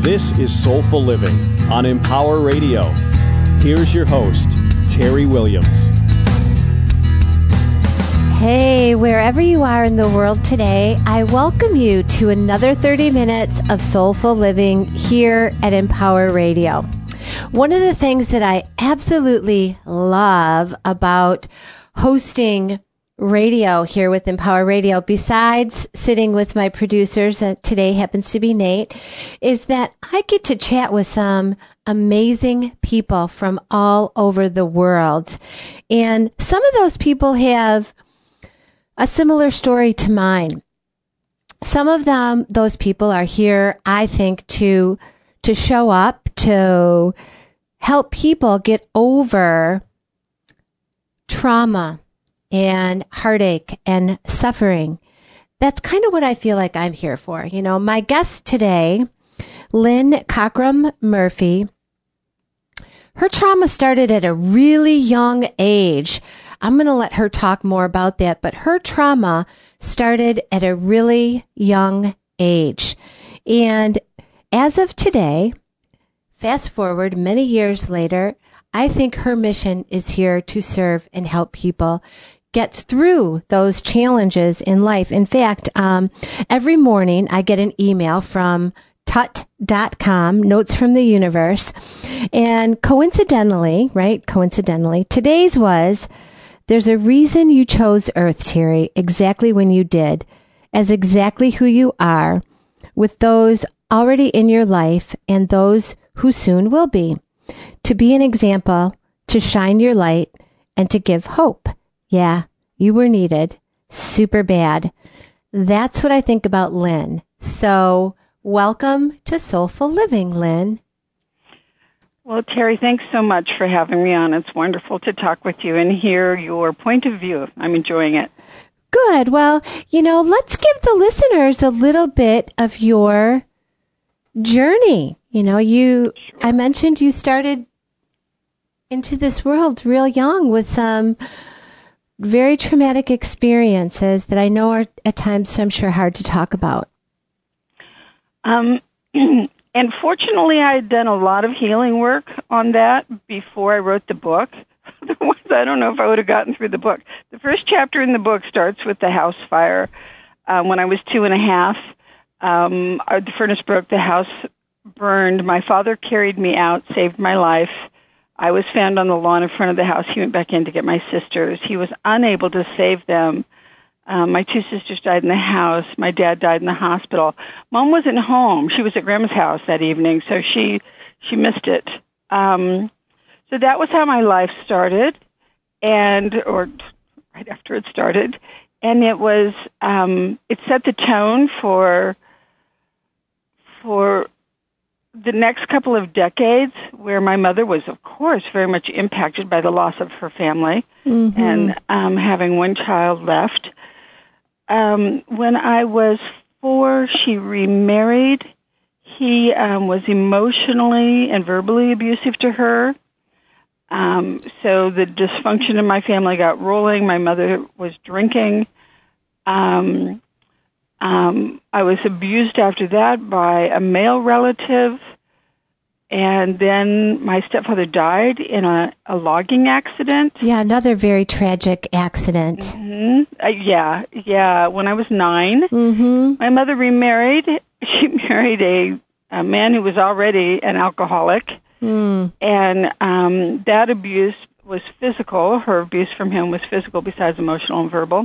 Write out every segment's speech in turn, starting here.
This is Soulful Living on Empower Radio. Here's your host, Terry Williams. Hey, wherever you are in the world today, I welcome you to another 30 minutes of Soulful Living here at Empower Radio. One of the things that I absolutely love about hosting radio here with Empower Radio, besides sitting with my producers, today happens to be Nate, is that I get to chat with some amazing people from all over the world. And some of those people have a similar story to mine. Some of those people are here, I think, to show up, to help people get over trauma and heartache and suffering. That's kind of what I feel like I'm here for. You know, my guest today, Lynn Cockrum Murphy, her trauma started at a really young age. I'm going to let her talk more about that, but her trauma started at a really young age. And as of today, fast forward many years later, I think her mission is here to serve and help people get through those challenges in life. In fact, every morning I get an email from tut.com, Notes from the Universe. And coincidentally, today's was, there's a reason you chose Earth, Terry, exactly when you did, as exactly who you are, with those already in your life and those who soon will be, to be an example, to shine your light, and to give hope. Yeah, you were needed. Super bad. That's what I think about Lynn. So welcome to Soulful Living, Lynn. Well, Terry, thanks so much for having me on. It's wonderful to talk with you and hear your point of view. I'm enjoying it. Good. Well, let's give the listeners a little bit of your journey. Sure. I mentioned you started into this world real young with some very traumatic experiences that I know are at times, I'm sure, hard to talk about. And fortunately, I had done a lot of healing work on that before I wrote the book. Otherwise, I don't know if I would have gotten through the book. The first chapter in the book starts with the house fire. When I was 2.5, the furnace broke, the house burned. My father carried me out, saved my life. I was found on the lawn in front of the house. He went back in to get my sisters. He was unable to save them. My 2 sisters died in the house. My dad died in the hospital. Mom wasn't home. She was at Grandma's house that evening, so she missed it. So that was how my life started, or right after it started. And it was, it set the tone for the next couple of decades, where my mother was, of course, very much impacted by the loss of her family, and having one child left. When I was 4, she remarried. He was emotionally and verbally abusive to her. So the dysfunction in my family got rolling. My mother was drinking. I was abused after that by a male relative, and then my stepfather died in a logging accident. Yeah, another very tragic accident. Yeah. When I was 9, my mother remarried. She married a man who was already an alcoholic, and that abuse was physical. Her abuse from him was physical besides emotional and verbal.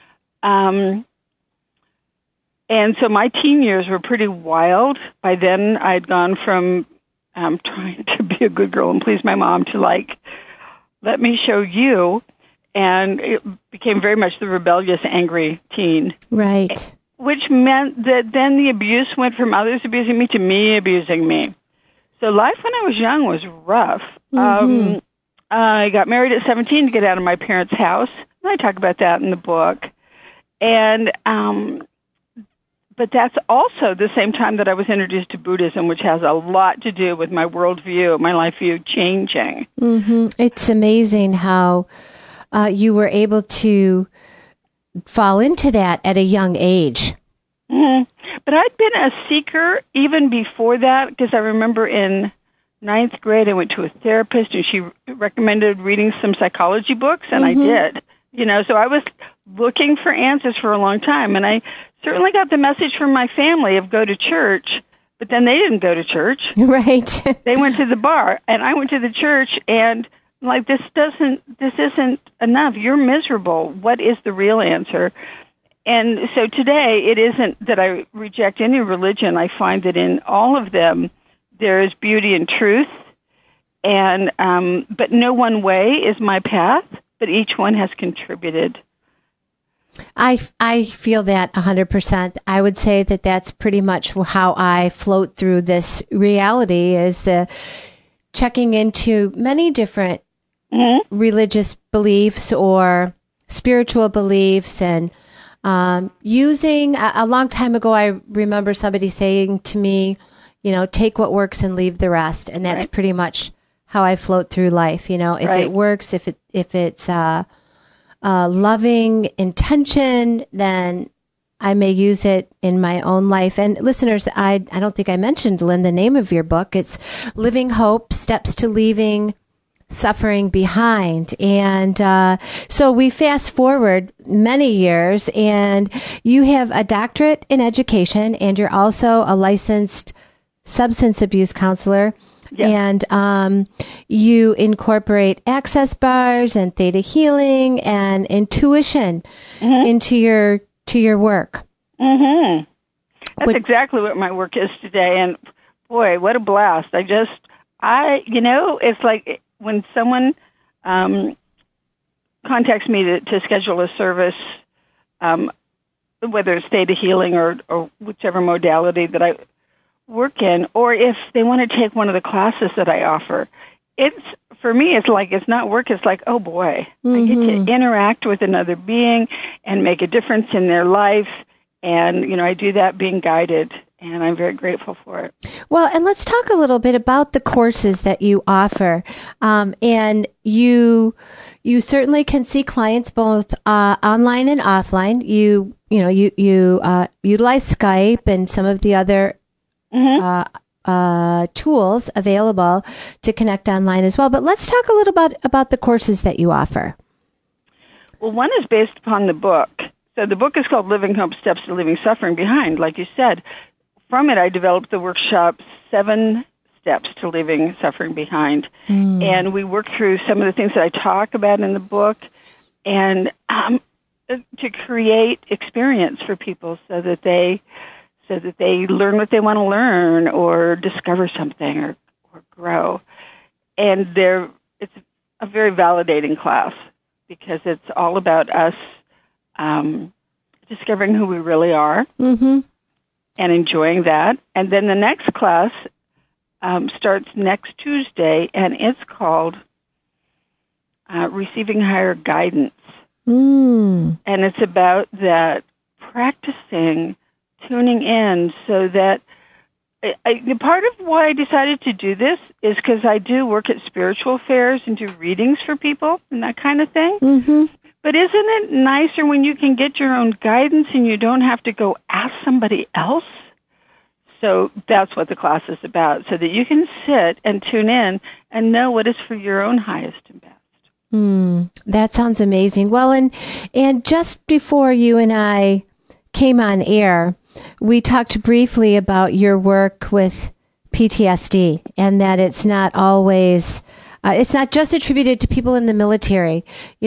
And so my teen years were pretty wild. By then, I had gone from trying to be a good girl and please my mom to, let me show you. And it became very much the rebellious, angry teen. Right. Which meant that then the abuse went from others abusing me to me abusing me. So life when I was young was rough. I got married at 17 to get out of my parents' house. And I talk about that in the book. And but that's also the same time that I was introduced to Buddhism, which has a lot to do with my worldview, my life view changing. It's amazing how you were able to fall into that at a young age. Mm-hmm. But I'd been a seeker even before that, because I remember in 9th grade I went to a therapist and she recommended reading some psychology books, and I did. So I was looking for answers for a long time, and I certainly got the message from my family of go to church, but then they didn't go to church. Right. They went to the bar, and I went to the church, and like, this isn't enough. You're miserable. What is the real answer? And so today, it isn't that I reject any religion. I find that in all of them, there is beauty and truth, and but no one way is my path, but each one has contributed. I feel that 100%. I would say that that's pretty much how I float through this reality, is the checking into many different religious beliefs or spiritual beliefs, and using, a long time ago, I remember somebody saying to me, take what works and leave the rest. And that's pretty much how I float through life. If it works, if it's loving intention, then I may use it in my own life. And listeners, I don't think I mentioned, Lynn, the name of your book. It's Living Hope, Steps to Leaving Suffering Behind. And so we fast forward many years, and you have a doctorate in education, and you're also a licensed substance abuse counselor. Yes. And you incorporate access bars and theta healing and intuition into your work. Mm-hmm. That's exactly what my work is today. And boy, what a blast. It's like when someone contacts me to schedule a service, whether it's theta healing or whichever modality that I work in, or if they want to take one of the classes that I offer, for me, it's like, it's not work. It's like, oh boy, I get to interact with another being and make a difference in their life. And, I do that being guided, and I'm very grateful for it. Well, and let's talk a little bit about the courses that you offer. And you certainly can see clients both online and offline. You utilize Skype and some of the other tools available to connect online as well. But let's talk a little bit about the courses that you offer. Well, one is based upon the book. So the book is called Living Hope, Steps to Leaving Suffering Behind, like you said. From it, I developed the workshop, 7 Steps to Leaving Suffering Behind. And we work through some of the things that I talk about in the book, and to create experience for people so that they learn what they want to learn, or discover something, or grow. And it's a very validating class, because it's all about us discovering who we really are and enjoying that. And then the next class starts next Tuesday, and it's called Receiving Higher Guidance. And it's about that practicing tuning in, so that part of why I decided to do this is because I do work at spiritual fairs and do readings for people and that kind of thing. But isn't it nicer when you can get your own guidance and you don't have to go ask somebody else? So that's what the class is about, so that you can sit and tune in and know what is for your own highest and best. That sounds amazing. Well, and just before you and I came on air, we talked briefly about your work with PTSD, and that it's not always, it's not just attributed to people in the military.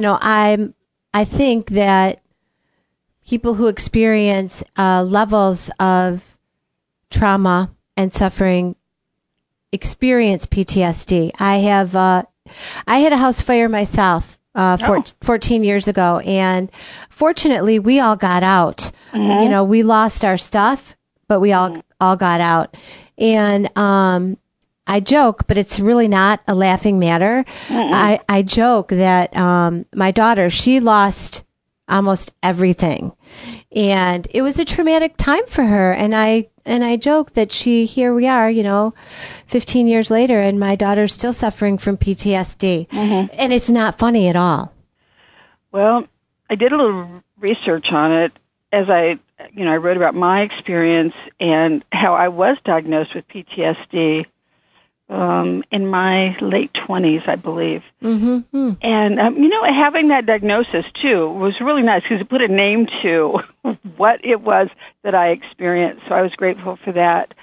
I think that people who experience levels of trauma and suffering experience PTSD. I had a house fire myself 14 years ago, and fortunately we all got out. We lost our stuff, but we all got out. And I joke, but it's really not a laughing matter. I joke that my daughter, she lost almost everything, and it was a traumatic time for her. And I joke that here we are, 15 years later, and my daughter's still suffering from PTSD. And it's not funny at all. Well, I did a little research on it, as I wrote about my experience and how I was diagnosed with PTSD in my late 20s, I believe. Mm-hmm. And, having that diagnosis, too, was really nice because it put a name to what it was that I experienced. So I was grateful for that.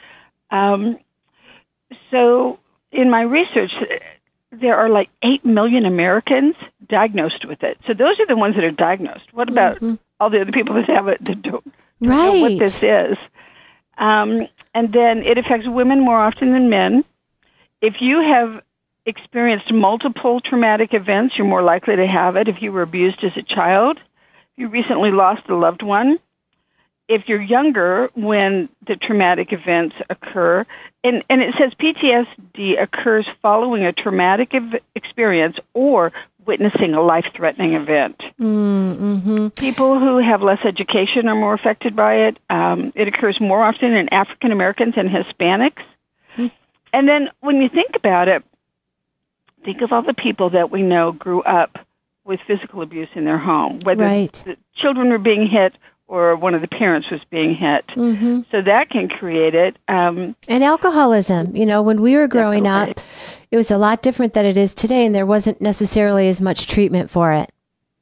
So in my research, there are like 8 million Americans diagnosed with it. So those are the ones that are diagnosed. What about all the other people that have it that don't know what this is? And then it affects women more often than men. If you have experienced multiple traumatic events, you're more likely to have it. If you were abused as a child, if you recently lost a loved one, if you're younger when the traumatic events occur, and it says PTSD occurs following a traumatic experience or witnessing a life-threatening event. Mm-hmm. People who have less education are more affected by it. It occurs more often in African Americans and Hispanics. Mm-hmm. And then when you think about it, think of all the people that we know grew up with physical abuse in their home, whether the children were being hit or one of the parents was being hit. Mm-hmm. So that can create it. And alcoholism. When we were growing up, it was a lot different than it is today, and there wasn't necessarily as much treatment for it.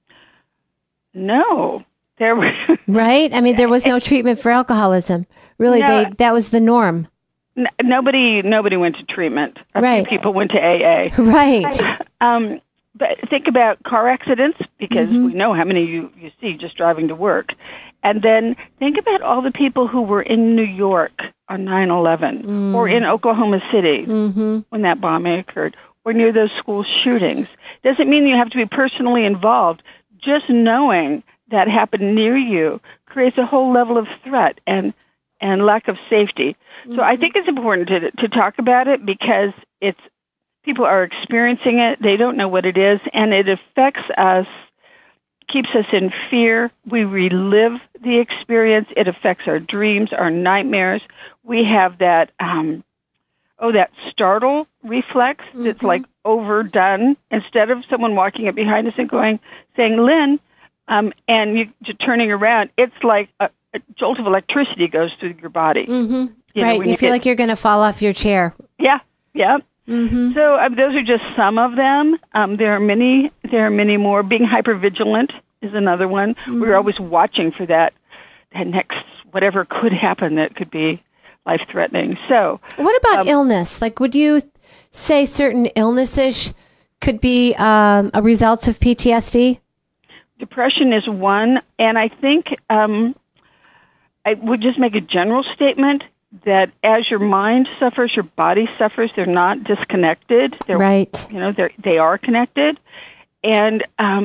No. Right? I mean, there was no treatment for alcoholism. Really, that was the norm. Nobody went to treatment. A few people went to AA. Right. But think about car accidents, because we know how many you see just driving to work. And then think about all the people who were in New York on 9/11 or in Oklahoma City when that bombing occurred, or near those school shootings. Doesn't mean you have to be personally involved. Just knowing that happened near you creates a whole level of threat and lack of safety. So I think it's important to talk about it because people are experiencing it. They don't know what it is, and it affects us, keeps us in fear. We relive the experience. It affects our dreams, our nightmares. We have that that startle reflex that's like overdone. Instead of someone walking up behind us and saying, Lynn, and you turning around, it's like a jolt of electricity goes through your body. Mm-hmm. You feel like you're going to fall off your chair. Yeah. Mm-hmm. So those are just some of them. There are many more. Being hypervigilant is another one. Mm-hmm. We're always watching for that next whatever could happen that could be life-threatening. So, what about illness? Like, would you say certain illnesses could be a result of PTSD? Depression is one, and I think I would just make a general statement that as your mind suffers, your body suffers. They're not disconnected. They are connected. And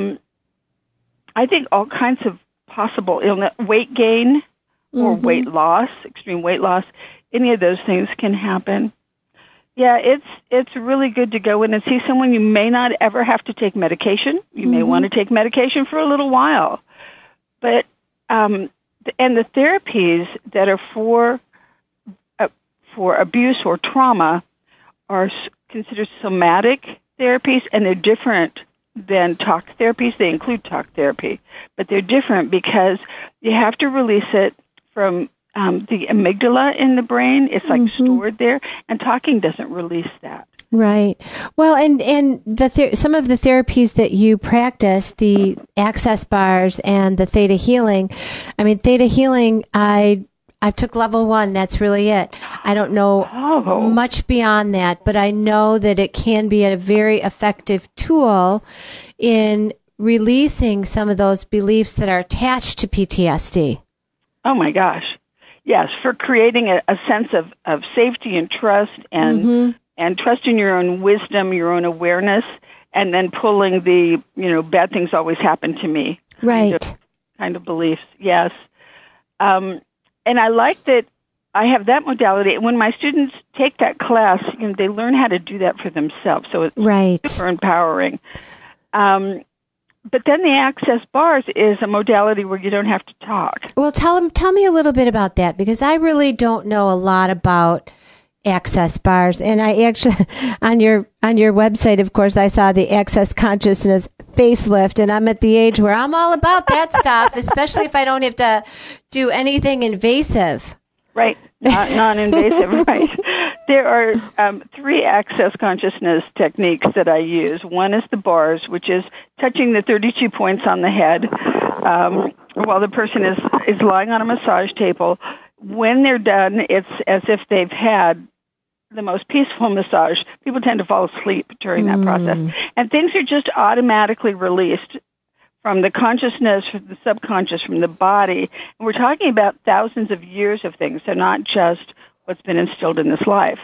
I think all kinds of possible illness, weight gain or weight loss, extreme weight loss, any of those things can happen. Yeah, it's really good to go in and see someone. You may not ever have to take medication. You may want to take medication for a little while. But and the therapies that are for abuse or trauma are considered somatic therapies, and they're different than talk therapies. They include talk therapy, but they're different because you have to release it from the amygdala in the brain. It's like stored there, and talking doesn't release that. Right. Well, and some of the therapies that you practice, the access bars and the theta healing. I mean, theta healing, I took level 1. That's really it. I don't know much beyond that, but I know that it can be a very effective tool in releasing some of those beliefs that are attached to PTSD. Oh, my gosh. Yes, for creating a sense of safety and trust and trust in your own wisdom, your own awareness, and then pulling the, bad things always happen to me. Right. Kind of beliefs, yes. And I like that I have that modality. When my students take that class, they learn how to do that for themselves. So it's super empowering. But then the access bars is a modality where you don't have to talk. Well, tell me a little bit about that, because I really don't know a lot about Access bars. And I actually, on your website, of course, I saw the Access Consciousness facelift, and I'm at the age where I'm all about that stuff, especially if I don't have to do anything invasive. Right, non-invasive, right. There are 3 Access Consciousness techniques that I use. One is the bars, which is touching the 32 points on the head while the person is lying on a massage table. When they're done, it's as if they've had the most peaceful massage. People tend to fall asleep during that process. And things are just automatically released from the consciousness, from the subconscious, from the body. And we're talking about thousands of years of things, so not just what's been instilled in this life.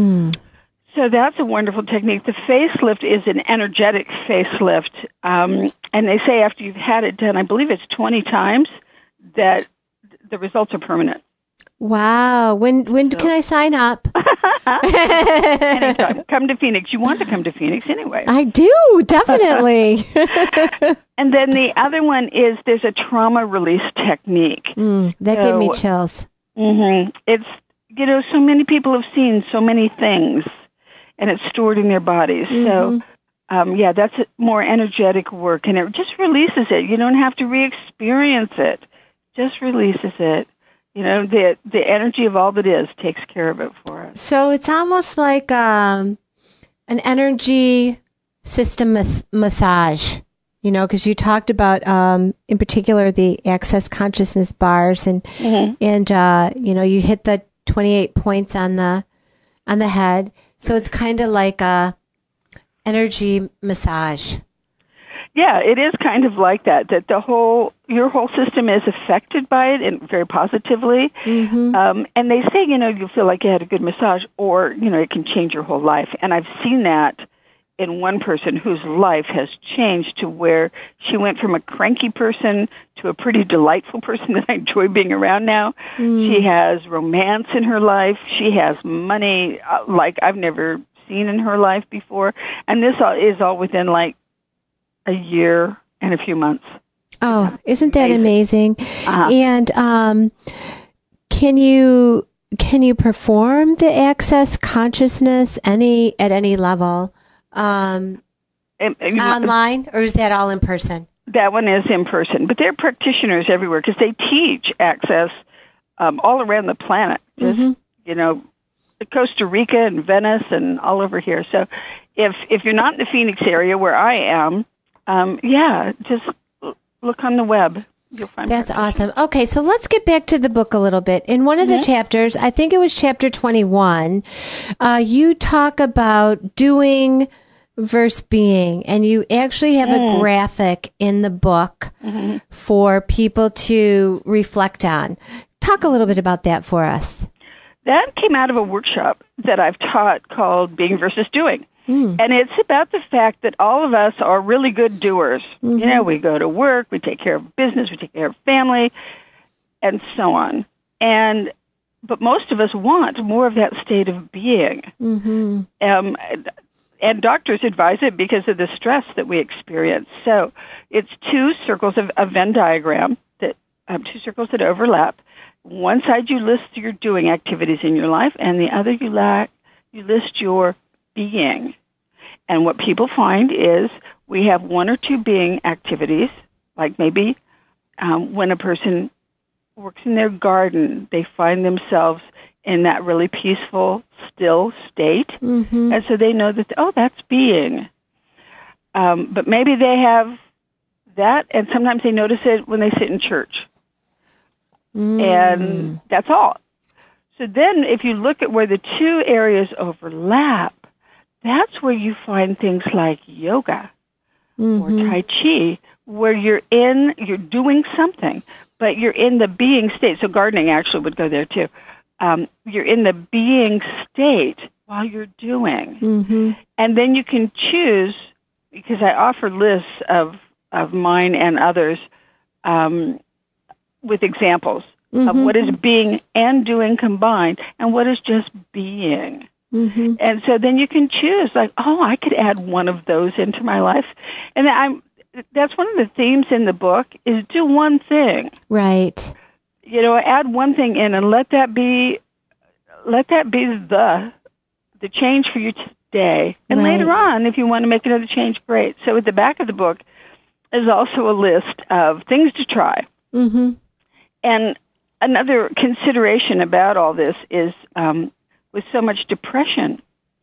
So that's a wonderful technique. The facelift is an energetic facelift. And they say after you've had it done, I believe it's 20 times, that the results are permanent. Wow. When can I sign up? Anytime. Come to Phoenix. You want to come to Phoenix anyway. I do, definitely. And then the other one is there's a trauma release technique. That gave me chills. It's, so many people have seen so many things, and it's stored in their bodies. So, that's more energetic work, and it just releases it. You don't have to re-experience it. Just releases it. The energy of all that is takes care of it for us. So it's almost like an energy system massage, because you talked about, in particular, the Access Consciousness bars, and you hit the 28 points on the head. So it's kind of like a energy massage. Yeah, it is kind of like that your whole system is affected by it, and very positively. And they say, you feel like you had a good massage, or, it can change your whole life. And I've seen that in one person whose life has changed to where she went from a cranky person to a pretty delightful person that I enjoy being around now. She has romance in her life. She has money like I've never seen in her life before. And this is all within like a year and a few months. Oh, isn't that amazing? And can you perform the Access Consciousness at any level online, or is that all in person? That one is in person, but there are practitioners everywhere because they teach Access all around the planet. Just, Costa Rica and Venice and all over here. So if you're not in the Phoenix area where I am, just look on the web. You'll find That's awesome. Okay, so let's get back to the book a little bit. In one of the chapters, I think it was chapter 21, you talk about doing versus being, and you actually have a graphic in the book for people to reflect on. Talk a little bit about that for us. That came out of a workshop that I've taught called Being versus Doing. And it's about the fact that all of us are really good doers. We go to work, we take care of business, we take care of family, and so on. But most of us want more of that state of being. And doctors advise it because of the stress that we experience. So it's 2 circles of a Venn diagram, that 2 circles that overlap. One side you list your doing activities in your life, and the other you list your being. And what people find is we have 1 or 2 being activities, like maybe when a person works in their garden, they find themselves in that really peaceful, still state. And so they know that, that's being. But maybe they have that, and sometimes they notice it when they sit in church. And that's all. So then if you look at where the 2 areas overlap, that's where you find things like yoga or Tai Chi, where you're doing something, but you're in the being state. So gardening actually would go there too. You're in the being state while you're doing. And then you can choose, because I offer lists of mine and others with examples of what is being and doing combined and what is just being. And so then you can choose, like, I could add one of those into my life. And that's one of the themes in the book, is do one thing. Right. Add one thing in and let that be let that be the change for you today. And Right. later on, if you want to make another change, great. So at the back of the book is also a list of things to try. Mm-hmm. And another consideration about all this is with so much depression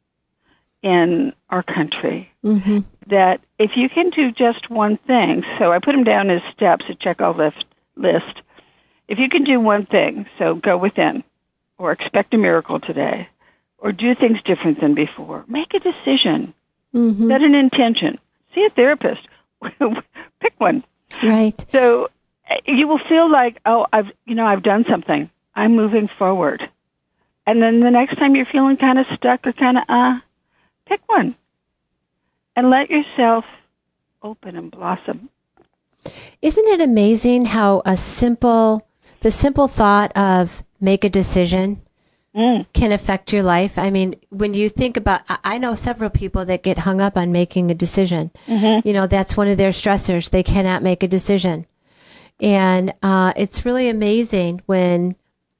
in our country, Mm-hmm. that if you can do just one thing, so I put them down as steps, a check-off list. If you can do one thing, so go within, or expect a miracle today, or do things different than before, make a decision, Mm-hmm. set an intention, see a therapist, pick one. Right. So you will feel like, oh, I've done something. I'm moving forward. And then the next time you're feeling kind of stuck or kind of pick one. And let yourself open and blossom. Isn't it amazing how the simple thought of make a decision can affect your life? I mean, when you think about, I know several people that get hung up on making a decision. Mm-hmm. You know, that's one of their stressors. They cannot make a decision. And it's really amazing when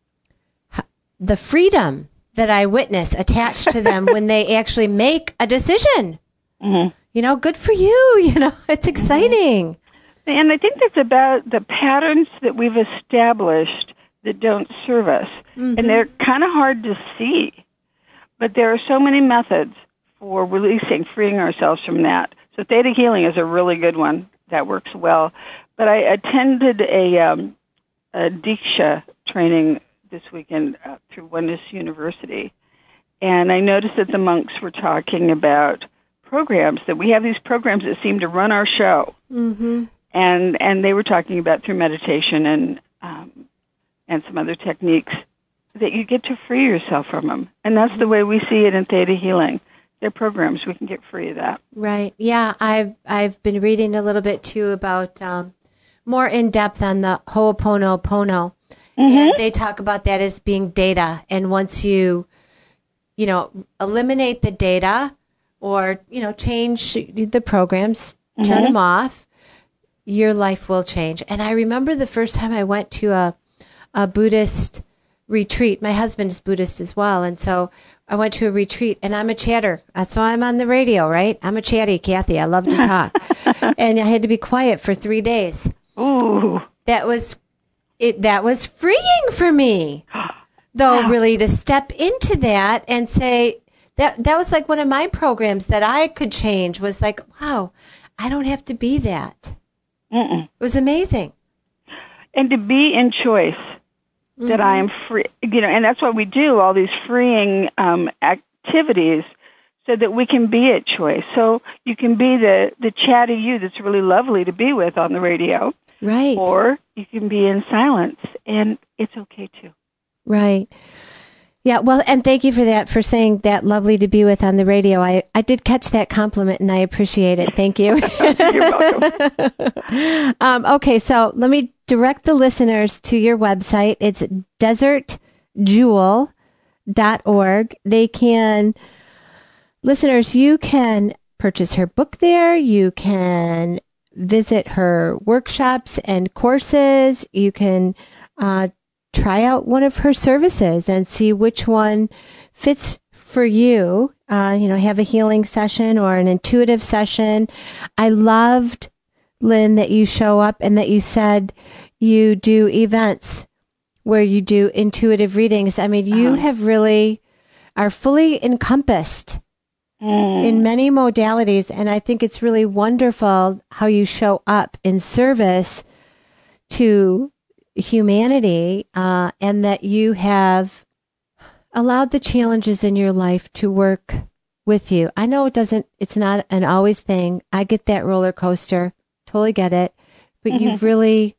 the freedom that I witness attached to them when they actually make a decision. Mm-hmm. You know, good for you. You know, it's exciting. And I think that's about the patterns that we've established that don't serve us. Mm-hmm. And they're kind of hard to see. But there are so many methods for freeing ourselves from that. So theta healing is a really good one. That works well. But I attended a Diksha training this weekend through Oneness University. And I noticed that the monks were talking about programs, that we have these programs that seem to run our show. Mm-hmm. And they were talking about through meditation and some other techniques that you get to free yourself from them. And that's the way we see it in Theta Healing. They're programs. We can get free of that. Right. Yeah. I've been reading a little bit too about more in depth on the Ho'oponopono. Mm-hmm. And they talk about that as being data. And once you eliminate the data or, change the programs, turn them off, your life will change. And I remember the first time I went to a Buddhist retreat. My husband is Buddhist as well. And so I went to a retreat, and I'm a chatter. That's why I'm on the radio, right? I'm a chatty, Kathy. I love to talk. And I had to be quiet for 3 days. Ooh. That was freeing for me, though, really, to step into that and say, that was like one of my programs that I could change, was like, wow, I don't have to be that. Mm-mm. It was amazing. And to be in choice, that I am free, and that's why we do all these freeing activities so that we can be at choice. So you can be the chatty you that's really lovely to be with on the radio. Right. Or you can be in silence, and it's okay too. Right. Yeah, well, and thank you for that, for saying that lovely to be with on the radio. I did catch that compliment, and I appreciate it. Thank you. You're welcome. Okay, so let me direct the listeners to your website. It's desertjewel.org. Listeners, you can purchase her book there. You can visit her workshops and courses. You can try out one of her services and see which one fits for you. Have a healing session or an intuitive session. I loved, Lynn, that you show up and that you said you do events where you do intuitive readings. I mean, you have really are fully encompassed in many modalities, and I think it's really wonderful how you show up in service to humanity, and that you have allowed the challenges in your life to work with you. I know it's not an always thing. I get that roller coaster, totally get it, but you've really,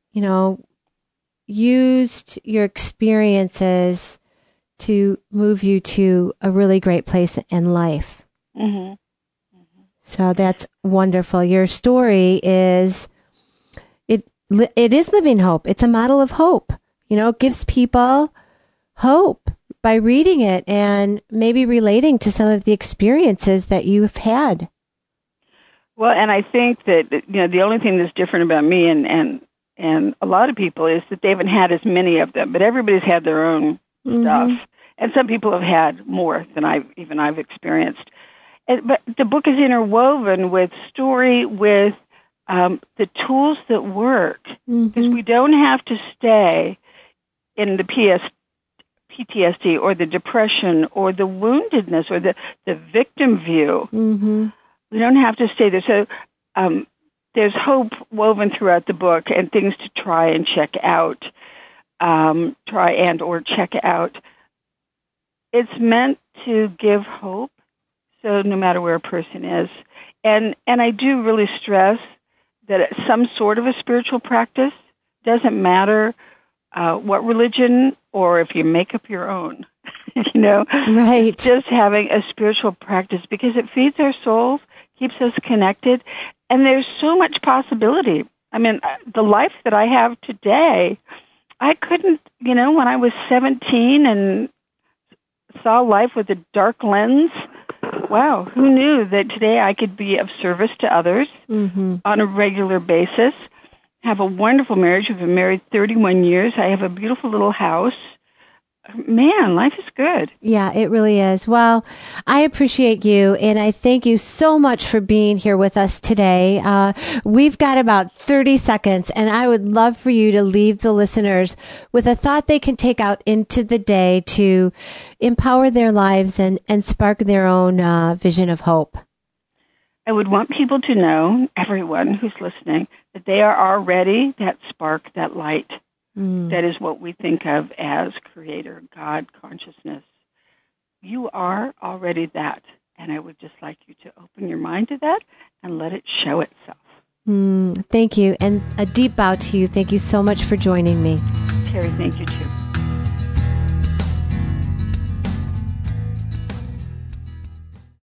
used your experiences to move you to a really great place in life. Mm-hmm. So that's wonderful. Your story is, it is living hope. It's a model of hope. It gives people hope by reading it and maybe relating to some of the experiences that you've had. Well, and I think that, the only thing that's different about me and a lot of people is that they haven't had as many of them, but everybody's had their own stuff. And some people have had more than I've experienced. But the book is interwoven with story, with the tools that work, because we don't have to stay in the PTSD or the depression or the woundedness or the victim view. We don't have to stay there. So there's hope woven throughout the book and things to try and check out, check out. It's meant to give hope, so no matter where a person is. And I do really stress that it's some sort of a spiritual practice. Doesn't matter what religion or if you make up your own, Right. Just having a spiritual practice because it feeds our souls, keeps us connected, and there's so much possibility. I mean, the life that I have today, I couldn't, when I was 17 and saw life with a dark lens, wow, who knew that today I could be of service to others on a regular basis, have a wonderful marriage. We've been married 31 years. I have a beautiful little house. Man, life is good. Yeah, it really is. Well, I appreciate you, and I thank you so much for being here with us today. We've got about 30 seconds, and I would love for you to leave the listeners with a thought they can take out into the day to empower their lives and spark their own vision of hope. I would want people to know, everyone who's listening, that they are already that spark, that light. That is what we think of as creator, God, consciousness. You are already that. And I would just like you to open your mind to that and let it show itself. Thank you. And a deep bow to you. Thank you so much for joining me. Terry, thank you too.